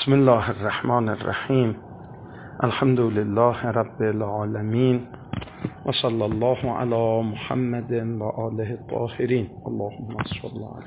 بسم الله الرحمن الرحیم. الحمد لله رب العالمین و صلی الله علی محمد و آله الطاهرین. اللهم صل علی.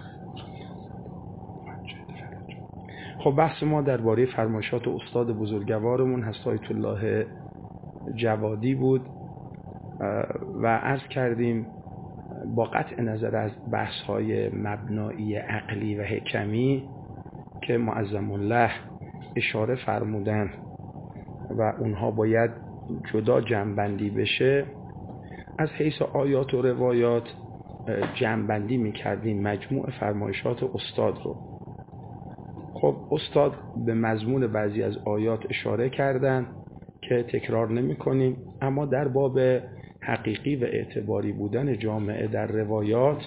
خب بحث ما درباره فرمایشات استاد بزرگوارمون حضرت آیت الله جوادی بود و عرض کردیم با قطع نظر از بحث‌های مبنایی عقلی و حکمی که معظم الله اشاره فرمودن و اونها باید جدا جمع‌بندی بشه، از حیث آیات و روایات جمع‌بندی می‌کردیم مجموع فرمایشات استاد رو. خب استاد به مضمون بعضی از آیات اشاره کردن که تکرار نمی‌کنیم، اما در باب حقیقی و اعتباری بودن جامعه در روایات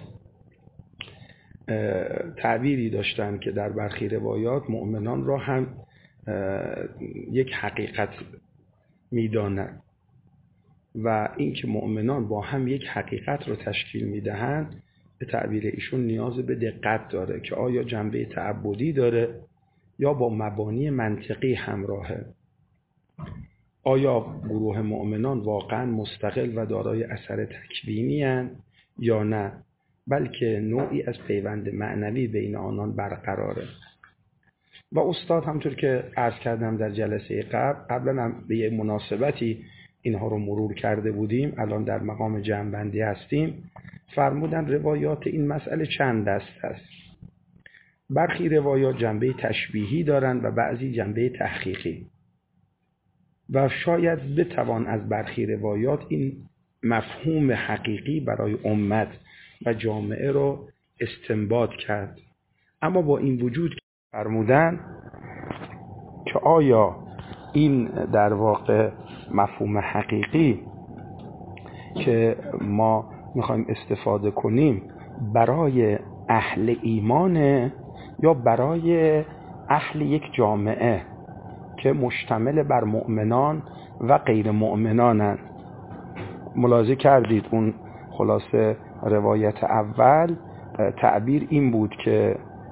تعبیری داشتن که در برخی روایات مؤمنان را هم یک حقیقت می‌دانند و اینکه مؤمنان با هم یک حقیقت را تشکیل می‌دهند به تعبیر ایشون نیاز به دقت داره که آیا جنبه تعبدی داره یا با مبانی منطقی همراهه. آیا گروه مؤمنان واقعا مستقل و دارای اثر تکوینی اند یا نه، بلکه نوعی از پیوند معنوی بین آنان برقراره. و استاد همطور که عرض کردم در جلسه قبلا هم به یه مناسبتی اینها رو مرور کرده بودیم، الان در مقام جمع‌بندی هستیم، فرمودن روایات این مسئله چند دست است. برخی روایات جنبه تشبیهی دارند و بعضی جنبه تحقیقی و شاید بتوان از برخی روایات این مفهوم حقیقی برای امت و جامعه رو استنباط کرد. اما با این وجود فرمودن که آیا این در واقع مفهوم حقیقی که ما میخوایم استفاده کنیم برای اهل ایمانه یا برای اهل یک جامعه که مشتمل بر مؤمنان و غیر مؤمنانند. ملاحظه کردید اون خلاصه روایت اول تعبیر این بود که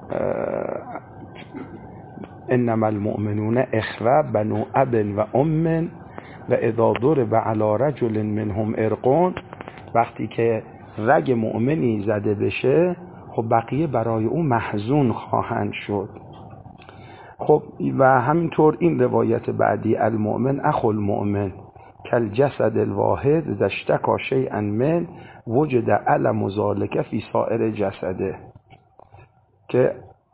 انما المؤمنون اخوه بنو اب و ام و اذا ضرب علی رجل منهم عرق، وقتی که رگ مؤمنی زده بشه خب بقیه برای او محزون خواهند شد. خب و همینطور این روایت بعدی المؤمن اخو المؤمن کالجسد الواحد اذا اشتكى شيئا من وجد الم ذلك في سائر جسده که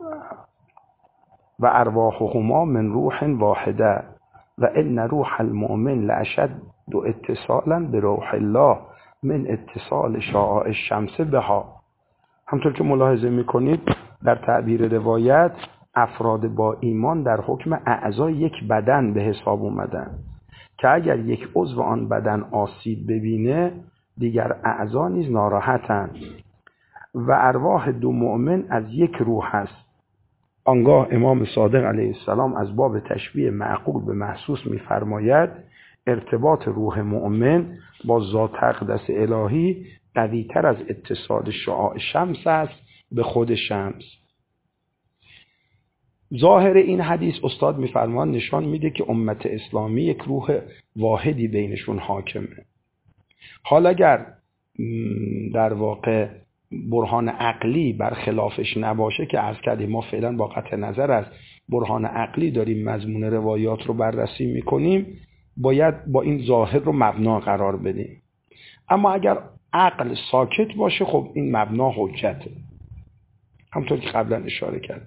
و ارواحهما من روح واحده و ان روح المؤمن لاشد اتصالا بروح الله من اتصال شعاع الشمس بها. همطور که ملاحظه میکنید در تعبیر روایت افراد با ایمان در حکم اعضای یک بدن به حساب اومدن که اگر یک عضو آن بدن آسیب ببینه دیگر اعضا نیز ناراحتند و ارواح دو مؤمن از یک روح است. آنگاه امام صادق علیه السلام از باب تشبیه معقول به محسوس می‌فرماید ارتباط روح مؤمن با ذات اقدس الهی قوی‌تر از اتصال شعاع شمس است به خود شمس. ظاهر این حدیث استاد می‌فرمان نشان میده که امت اسلامی یک روح واحدی بینشون حاکمه. حالا اگر در واقع برهان عقلی برخلافش نباشه که عرض کردیم ما فعلا با قطع نظر از برهان عقلی داریم مضمون روایات رو بررسی میکنیم، باید با این ظاهر رو مبنا قرار بدیم. اما اگر عقل ساکت باشه خب این مبنا حجته، همطور که قبلا اشاره کرد.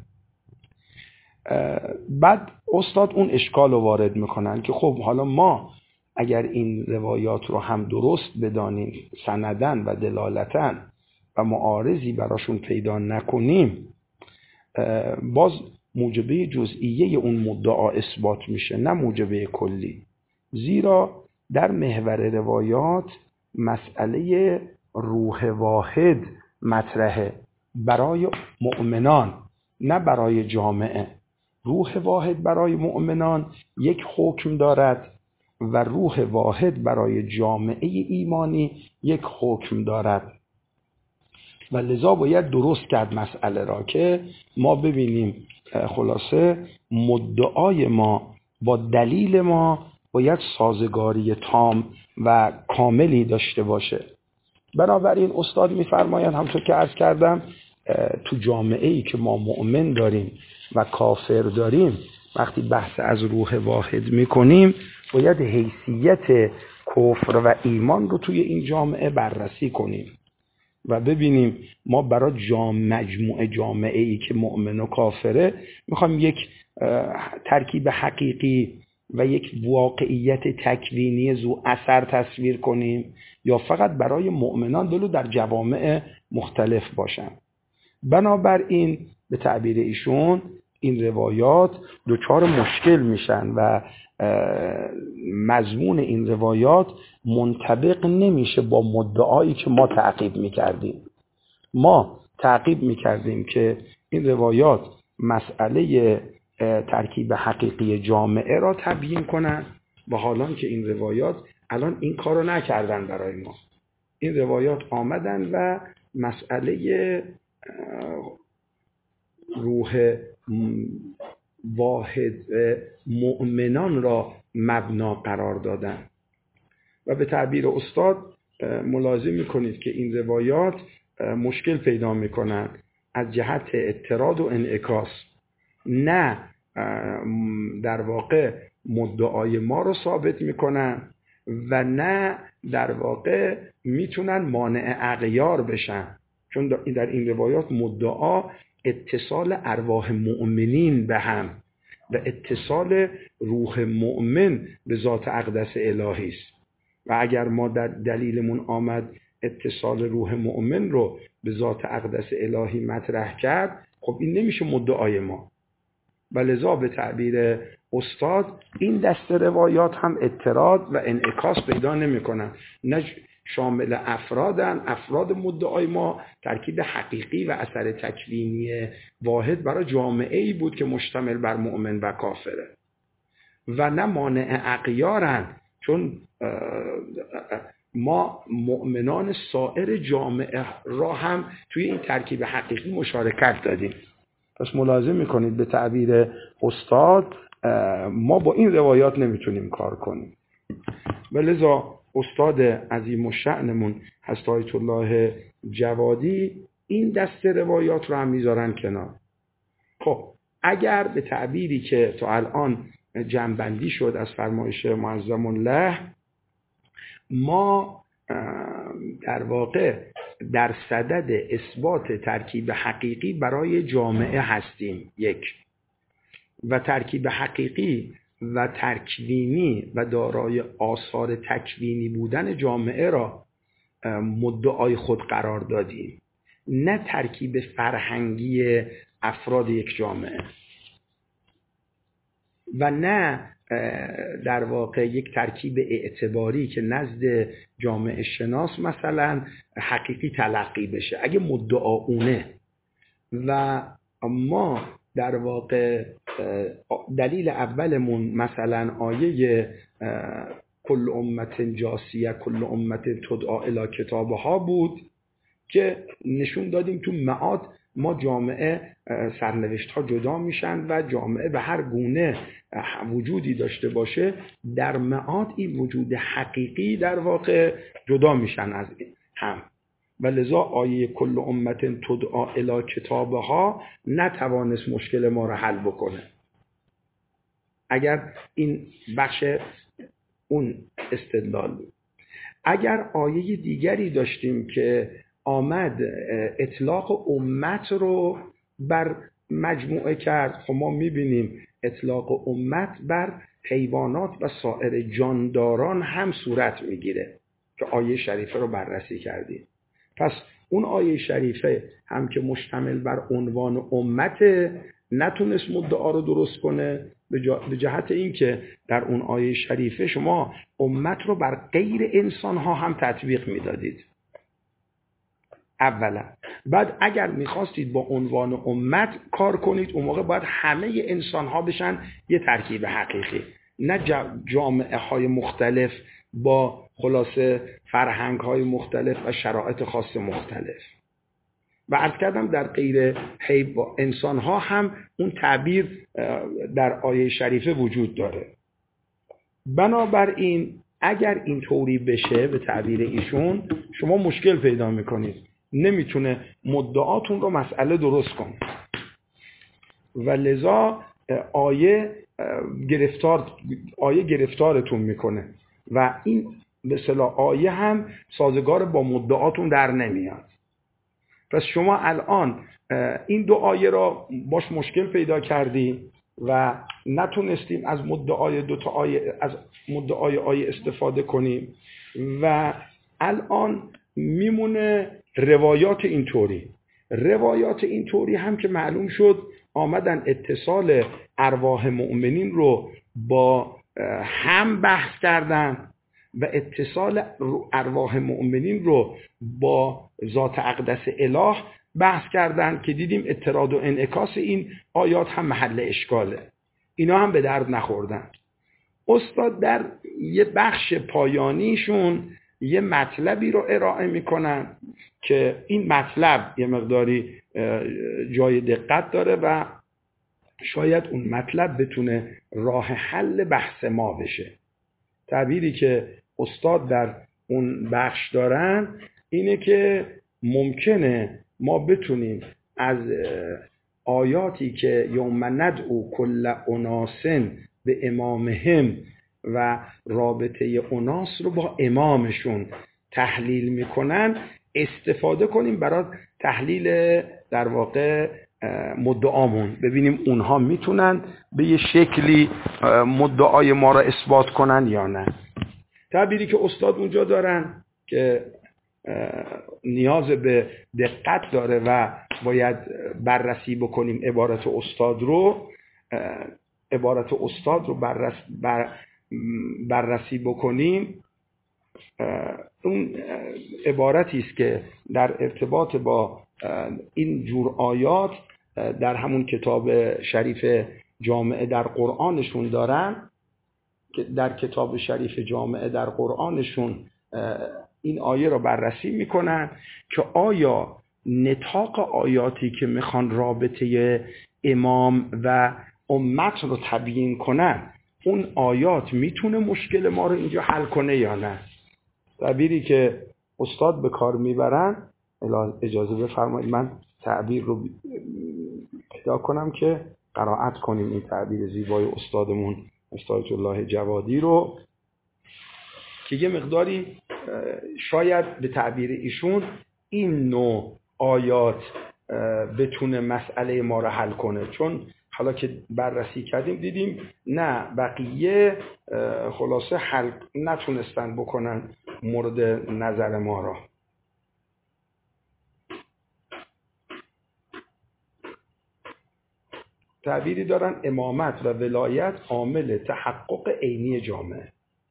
بعد استاد اون اشکال رو وارد میکنن که خب حالا ما اگر این روایات رو هم درست بدانیم سندن و دلالتن و معارضی براشون پیدا نکنیم، باز موجبه جزئیه اون مدعا اثبات میشه نه موجبه کلی. زیرا در محور روایات مسئله روح واحد مطرحه برای مؤمنان نه برای جامعه. روح واحد برای مؤمنان یک حکم دارد و روح واحد برای جامعه ایمانی یک حکم دارد. و لذا باید درست کرد مسئله را که ما ببینیم خلاصه مدعای ما با دلیل ما باید سازگاری تام و کاملی داشته باشه. بنابراین استاد میفرمایند همونطور که عرض کردم تو جامعه ای که ما مؤمن داریم و کافر داریم، وقتی بحث از روح واحد میکنیم باید حیثیت کفر و ایمان رو توی این جامعه بررسی کنیم و ببینیم ما برای مجموعه جامعه ای که مؤمن و کافره میخوایم یک ترکیب حقیقی و یک واقعیت تکوینی ذو اثر تصویر کنیم یا فقط برای مؤمنان دلو در جوامع مختلف باشن. بنابراین به تعبیر ایشون این روایات دچار مشکل میشن و مضمون این روایات منطبق نمیشه با مدعایی که ما تعقیب میکردیم. ما تعقیب میکردیم که این روایات مسئله ترکیب حقیقی جامعه را تبیین کنن و حالان که این روایات الان این کارو نکردن برای ما. این روایات آمدن و مسئله روح واحد مؤمنان را مبنا قرار دادن و به تعبیر استاد ملاحظه میکنید که این روایات مشکل پیدا میکنن از جهت اضطراد و انعکاس، نه در واقع مدعای ما رو ثابت میکنن و نه در واقع میتونن مانع اغیار بشن، چون در این روایات مدعا اتصال ارواح مؤمنین به هم و اتصال روح مؤمن به ذات اقدس الهی است و اگر ما در دلیلمون آمد اتصال روح مؤمن رو به ذات اقدس الهی مطرح کرد، خب این نمیشه مدعای ما و لذا به تعبیر استاد این دست روایات هم اضطراد و انعکاس پیدا نمی کنن، نه شامل افرادن. افراد مدعای ما ترکیب حقیقی و اثر تکوینی واحد برای جامعه ای بود که مشتمل بر مؤمن و کافره و نه مانع اغیارن، چون ما مؤمنان سایر جامعه را هم توی این ترکیب حقیقی مشارکت دادیم. پس ملاحظه میکنید به تعبیر استاد ما با این روایات نمیتونیم کار کنیم و لذا استاد عظیم الشأنمون حضرت آیت الله جوادی این دست روایات رو هم میذارن کنار. خب اگر به تعبیری که تا الان جمع‌بندی شد از فرمایش معظم الله، ما در واقع در صدد اثبات ترکیب حقیقی برای جامعه هستیم یک، و ترکیب حقیقی و تکوینی و دارای آثار تکوینی بودن جامعه را مدعای خود قرار دادیم، نه ترکیب فرهنگی افراد یک جامعه و نه در واقع یک ترکیب اعتباری که نزد جامعه شناس مثلا حقیقی تلقی بشه اگه مدعا اونه. و ما در واقع دلیل اولمون مثلا آیه کل امت جاسیه کل امت تدعا الی کتابها بود که نشون دادیم تو معاد ما جامعه سرنوشت ها جدا میشن و جامعه به هر گونه وجودی داشته باشه در معاد این وجود حقیقی در واقع جدا میشن از هم و لذا آیه کل امت تدعا الی کتابها نتوانست مشکل ما را حل بکنه. اگر این بخش اون استدلال بود. اگر آیه دیگری داشتیم که آمد اطلاق امت رو بر مجموعه کرد، خب ما میبینیم اطلاق امت بر حیوانات و سایر جانداران هم صورت میگیره که آیه شریفه رو بررسی کردیم. پس اون آیه شریفه هم که مشتمل بر عنوان امت نتونست مدعا رو درست کنه، به جهت این که در اون آیه شریفه شما امت رو بر غیر انسان ها هم تطبیق میدادید اولا. بعد اگر میخواستید با عنوان امت کار کنید اون موقع باید همه انسان ها بشن یه ترکیب حقیقی، نه جامعه های مختلف با خلاصه فرهنگ های مختلف و شرایط خاص مختلف. و عرض کردم در غیر انسان ها هم اون تعبیر در آیه شریفه وجود داره. بنابراین اگر این طوری بشه به تعبیر ایشون، شما مشکل پیدا میکنید، نمیتونه مدعاتون رو مسئله درست کنه و لذا آیه گرفتارتون میکنه و این به اصطلاح آیه هم سازگار با مدعاتون در نمیاد. پس شما الان این دو آیه را باش مشکل پیدا کردی و نتونستیم از مدعای آیه استفاده کنیم و الان میمونه روایات اینطوری هم که معلوم شد آمدن اتصال ارواح مؤمنین رو با هم بحث کردن و اتصال ارواح مؤمنین رو با ذات اقدس اله بحث کردن که دیدیم اطراد و انعکاس این آیات هم محل اشکاله. اینا هم به درد نخوردن. استاد در یه بخش پایانیشون یه مطلبی رو ارائه میکنن که این مطلب یه مقداری جای دقت داره و شاید اون مطلب بتونه راه حل بحث ما بشه. تعبیری که استاد در اون بخش دارن اینه که ممکنه ما بتونیم از آیاتی که یوم ندعو کل اناس به امامهم و رابطه اناس رو با امامشون تحلیل میکنن استفاده کنیم برای تحلیل در واقع مدعامون، ببینیم اونها میتونن به یه شکلی مدعای ما را اثبات کنن یا نه. تعبیری که استاد اونجا دارن که نیاز به دقت داره و باید بررسی بکنیم عبارت استاد رو بررسی بکنیم. اون عبارتی است که در ارتباط با این جور آیات در همون کتاب شریف جامعه در قرآنشون دارن، که در کتاب شریف جامعه در قرآنشون این آیه رو بررسی میکنن که آیا نطاق آیاتی که میخوان رابطه امام و امت رو تبیین کنن، اون آیات میتونه مشکل ما رو اینجا حل کنه یا نه. تعبیری که استاد به کار میبرن، اجازه بفرمایید من تعبیر رو پیدا کنم که قرائت کنیم این تعبیر زیبای استادمون استاد الله جوادی رو که یه مقداری شاید به تعبیر ایشون این نوع آیات بتونه مسئله ما رو حل کنه، چون حالا که بررسی کردیم دیدیم نه بقیه خلاصه حل نتونستن بکنن مورد نظر ما را. تعبیری دارن امامت و ولایت عامل تحقق عینی جامعه،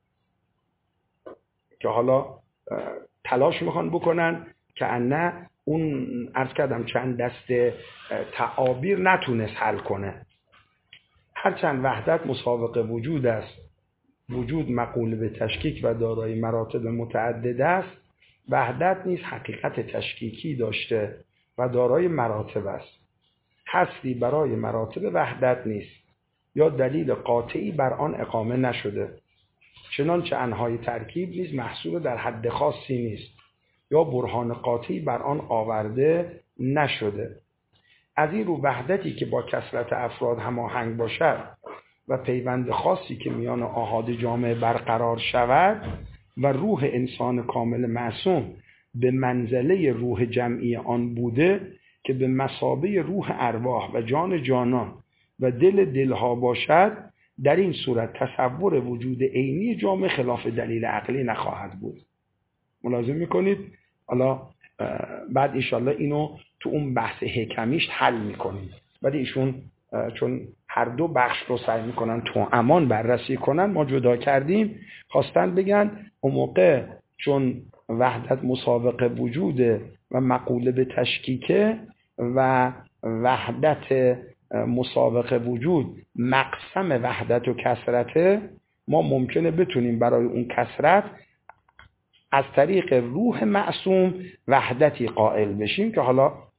که حالا تلاش میخوان بکنن که نه اون عرض کردم چند دسته تعابیر نتونست حل کنه. هرچند وحدت مسابقه وجود است، وجود مقول به تشکیک و دارای مراتب متعدد است، وحدت نیز حقیقت تشکیکی داشته و دارای مراتب است. هستی برای مراتب وحدت نیست یا دلیل قاطعی بر آن اقامه نشده، چنانچه انهای ترکیب نیز محصول در حد خاصی نیست یا برهان قاطعی بر آن آورده نشده. از این رو وحدتی که با کثرت افراد هماهنگ باشد و پیوند خاصی که میان آحاد جامعه برقرار شود و روح انسان کامل معصوم به منزله روح جمعی آن بوده که به مثابه روح ارواح و جان جانان و دل دلها باشد، در این صورت تصور وجود عینی جامعه خلاف دلیل عقلی نخواهد بود. ملاحظه میکنید؟ حالا بعد انشالله اینو تو اون بحث حکمیش حل میکنیم. بعد ایشون چون هر دو بخش رو سعی میکنن تو امان بررسی کنن، ما جدا کردیم، خواستن بگن اون موقع چون وحدت مسابقه وجوده و مقوله به تشکیکه و وحدت مسابقه وجود مقسم وحدت و کثرته، ما ممکنه بتونیم برای اون کثرت از طریق روح معصوم وحدتی قائل بشیم که حالا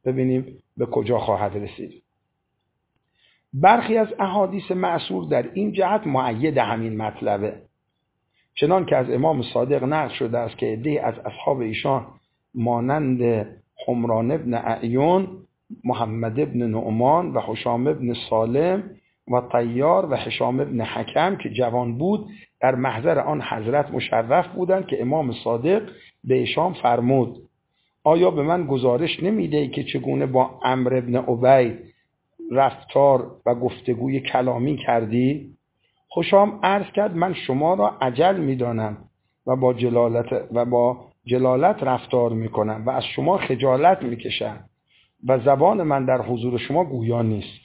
ببینیم به کجا خواهد رسید. برخی از احادیث مأثور در این جهت مؤید همین مطلبه، چنان که از امام صادق نقل شده است که عده‌ای از اصحاب ایشان مانند حمران ابن اعیون، محمد ابن نعمان و هشام ابن سالم و طیار و هشام ابن حکم که جوان بود در محضر آن حضرت مشرف بودند که امام صادق به ایشان فرمود آیا به من گزارش نمیده که چگونه با عمرو ابن عبید رفتار و گفتگوی کلامی کردی؟ هشام عرض کرد من شما را اجل میدانم و با جلالت رفتار میکنم و از شما خجالت میکشم و زبان من در حضور شما گویا نیست.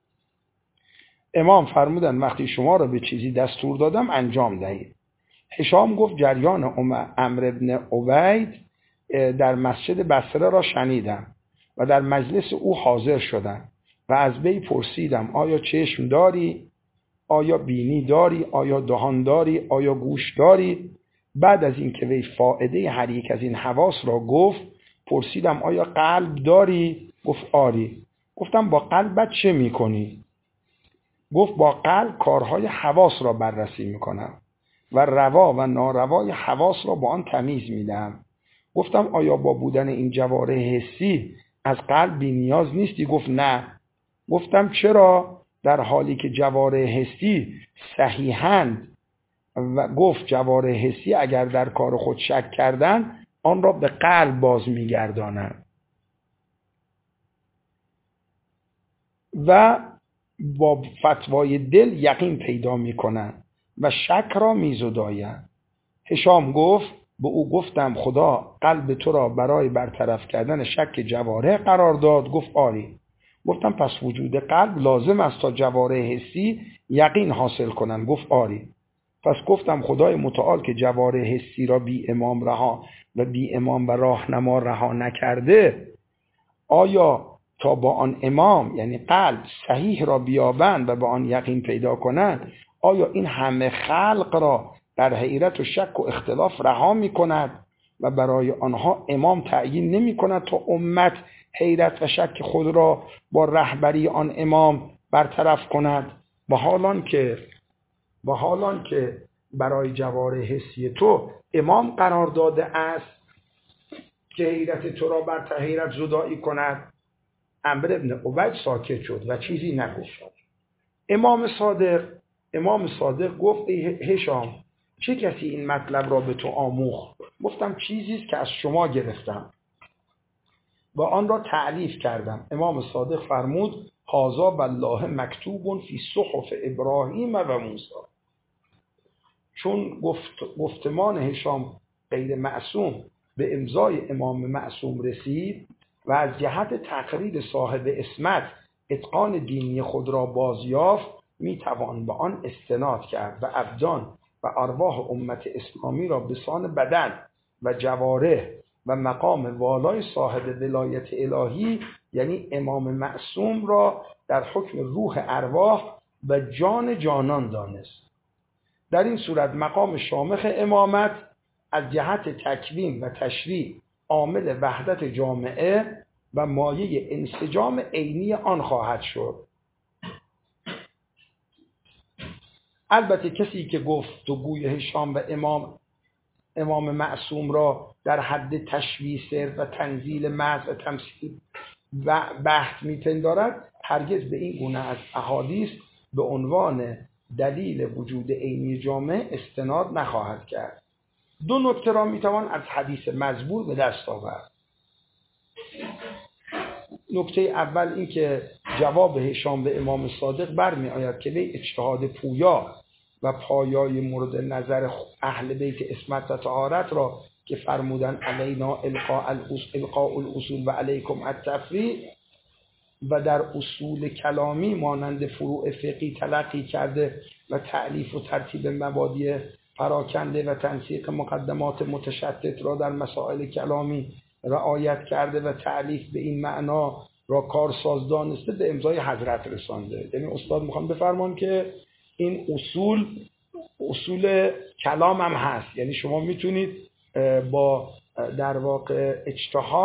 امام فرمودند وقتی شما را به چیزی دستور دادم انجام دهید. هشام گفت جریان عمرو ابن عبید در مسجد بصره را شنیدم و در مجلس او حاضر شدم و از وی پرسیدم آیا چشم داری؟ آیا بینی داری؟ آیا دهان داری؟ آیا گوش داری؟ بعد از این که وی فائده هر یک از این حواس را گفت پرسیدم آیا قلب داری؟ گفت آری. گفتم با قلبت چه میکنی؟ گفت با قلب کارهای حواس را بررسی میکنم و روا و ناروای حواس را با آن تمیز میدم. گفتم آیا با بودن این جوارح حسی از قلب بی نیاز نیستی؟ گفت نه. گفتم چرا در حالی که جوارح حسی صحیحند؟ و گفت جوارح حسی اگر در کار خود شک کردن آن را به قلب باز میگردانند و با فتوای دل یقین پیدا میکنند و شک را میزدایند. هشام گفت به او گفتم خدا قلب تو را برای برطرف کردن شک جوارح قرار داد؟ گفت آری. گفتم پس وجود قلب لازم است تا جوارح حسی یقین حاصل کنند؟ گفت آری. پس گفتم خدای متعال که جوارح حسی را بی امام و راهنما رها نکرده، آیا تا با آن امام یعنی قلب صحیح را بیابند و با آن یقین پیدا کنند، آیا این همه خلق را در حیرت و شک و اختلاف رها می کند و برای آنها امام تعیین نمی کند تا امت حیرت و شک خود را با رهبری آن امام برطرف کند؟ و حالان که برای جوارح حسی تو امام قرار داده است که حیرت تو را بر حیرت زدایی کند. عمرو ابن عبید ساکت شد و چیزی نگفت. امام صادق گفت ای هشام چه کسی این مطلب را به تو آموخت؟ گفتم چیزی است که از شما گرفتم و آن را تألیف کردم. امام صادق فرمود هذا والله مکتوب فی صحف ابراهیم و موسی. چون گفتمان هشام غیر معصوم به امضای امام معصوم رسید و از جهت تقریر صاحب عصمت اتقان دینی خود را بازیافت، میتوان به آن استناد کرد و ابدان و ارواح امت اسلامی را به سان بدن و جوارح و مقام والای صاحب ولایت الهی یعنی امام معصوم را در حکم روح ارواح و جان جانان دانست. در این صورت مقام شامخ امامت از جهت تکوین و تشریع عامل وحدت جامعه و مایه انسجام عینی آن خواهد شد. البته کسی که گفتگوی هشام و امام معصوم را در حد تشبیه سر و تنزیل محض و تمثیل و بحث میپندارد هرگز به این گونه از احادیث به عنوان دلیل وجود عینی جامعه استناد نخواهد کرد. دو نکته را میتوان از حدیث مزبور به دست آورد. نکته اول این که جواب هشام به امام صادق برمی آید که وی اجتهاد پویا و پایای مورد نظر اهل بیت عصمت و طهارت را که فرمودن علینا القاء الاصول و علیکم التفریع و در اصول کلامی مانند فروع فقهی تلقی کرده و تألیف و ترتیب مبادی پراکنده و تنسیق مقدمات متشتت را در مسائل کلامی رعایت کرده و تألیف به این معنا را کارساز دانسته به امضای حضرت رسانده. یعنی استاد میخوان بفرمان که این اصول کلام هم هست، یعنی شما میتونید با در واقع اجتهاد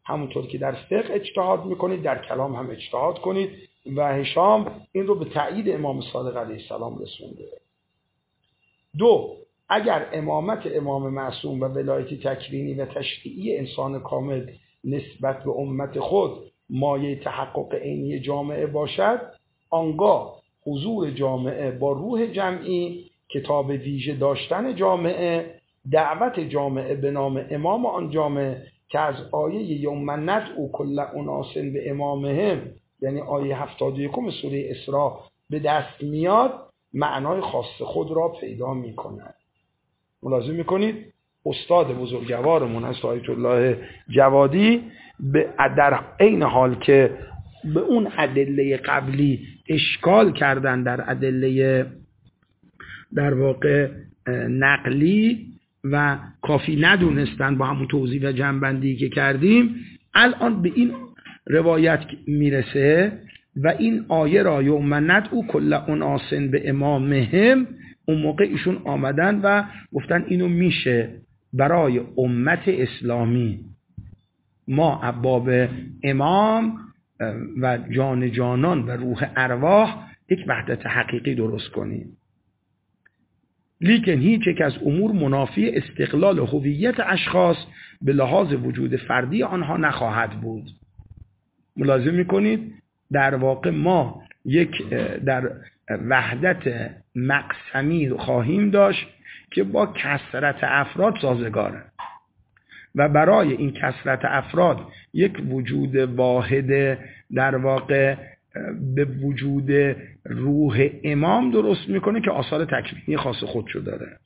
همونطور که در فقه اجتهاد میکنید در کلام هم اجتهاد کنید و هشام این رو به تأیید امام صادق علیه السلام رسونده. 2. اگر امامت امام معصوم و ولایت تکوینی و تشریعی انسان کامل نسبت به امت خود مایه تحقق عینی جامعه باشد، آنگاه حضور جامعه با روح جمعی، کتاب ویژه داشتن جامعه، دعوت جامعه به نام امام آن جامعه که از آیه یوم ندعو کل اناس به امامهم، یعنی آیه 71 سوره اسراء به دست میاد، معنای خاص خود را پیدا می‌کند. ملاحظه می‌کنید استاد بزرگوارمون از آیت الله جوادی در عین حال که به اون ادله قبلی اشکال کردن در ادله در واقع نقلی و کافی ندونستن با همون توضیح و جنبندی که کردیم، الان به این روایت میرسه و این آیه را یوم ندعو کل اناس به امامهم، اون موقع ایشون آمدن و گفتن اینو میشه برای امت اسلامی ما ابواب امام و جان جانان و روح ارواح یک وحدت حقیقی درست کنیم. لیکن هیچ یک از امور منافی استقلال هویت اشخاص به لحاظ وجود فردی آنها نخواهد بود. ملاحظه میکنید در واقع ما یک در وحدت مقسمی خواهیم داشت که با کثرت افراد سازگاره و برای این کثرت افراد یک وجود واحد در واقع به وجود روح امام درست میکنه که آثار تکوینی خاص خودشو داره.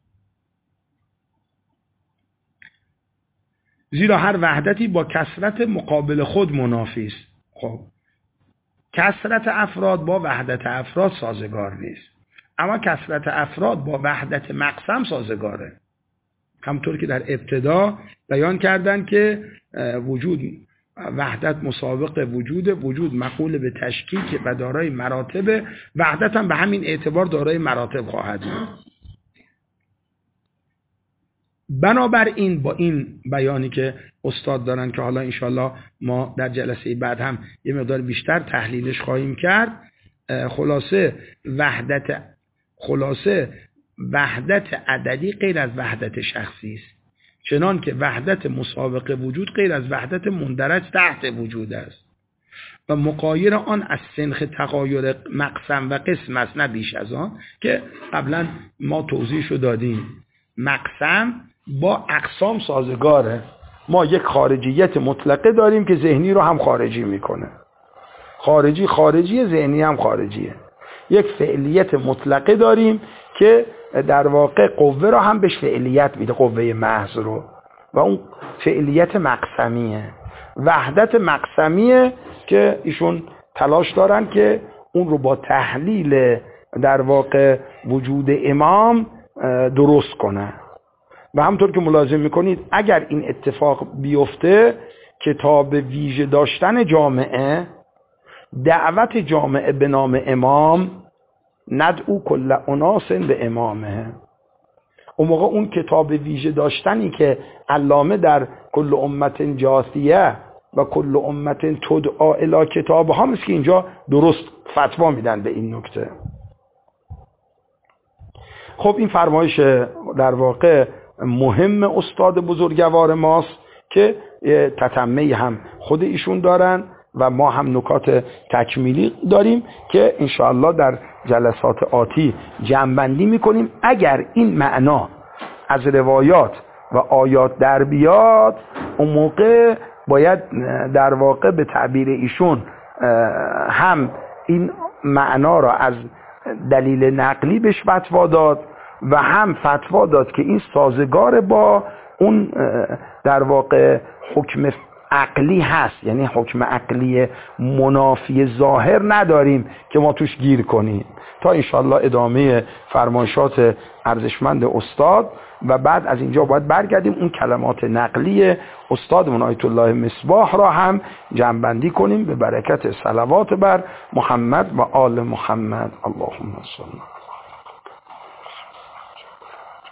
زیرا هر وحدتی با کثرت مقابل خود منافی است. خب کثرت افراد با وحدت افراد سازگار نیست، اما کثرت افراد با وحدت مقسم سازگاره. همطور که در ابتدا بیان کردن که وحدت مسابق وجود مقول به تشکیک و دارای مراتب، وحدت هم به همین اعتبار دارای مراتب خواهد بود. بنابراین با این بیانی که استاد دارن که حالا انشالله ما در جلسه بعد هم یه مقدار بیشتر تحلیلش خواهیم کرد، خلاصه وحدت عددی غیر از وحدت شخصی است، چنان که وحدت مسابق وجود غیر از وحدت مندرج تحت وجود است و مغایر آن از سنخ تغایر مقسم و قسم است، نه بیش از آن، که قبلا ما توضیحشو دادیم. مقسم با اقسام سازگاره. ما یک خارجیت مطلقه داریم که ذهنی رو هم خارجی میکنه، خارجی ذهنی هم خارجیه. یک فعلیت مطلقه داریم که در واقع قوه رو هم بهش فعلیت میده، قوه محض رو، و اون فعلیت مقسمیه. وحدت مقسمیه که ایشون تلاش دارن که اون رو با تحلیل در واقع وجود امام درست کنن. و همطور که ملاحظه میکنید اگر این اتفاق بیفته، کتاب ویژه داشتن جامعه، دعوت جامعه به نام امام، ندعو کل اناس به امامه، اون موقع اون کتاب ویژه داشتنی که علامه در کل امت جاثیه و کل امت تدعا الی کتاب ها مثل که اینجا درست فتوا میدن به این نکته. خب این فرمایش در واقع مهم استاد بزرگوار ماست که تتمه هم خود ایشون دارن و ما هم نکات تکمیلی داریم که انشاءالله در جلسات آتی جمع‌بندی میکنیم. اگر این معنا از روایات و آیات در بیاد، اون موقع باید در واقع به تعبیر ایشون هم این معنا را از دلیل نقلی بهش فتوا داد و هم فتوا داد که این سازگار با اون در واقع حکم عقلی هست، یعنی حکم عقلی منافی ظاهر نداریم که ما توش گیر کنیم. تا انشالله ادامه فرمایشات ارزشمند استاد و بعد از اینجا باید برگردیم اون کلمات نقلی استادمون آیت الله مصباح را هم جمع‌بندی کنیم به برکت صلوات بر محمد و آل محمد. اللهم صل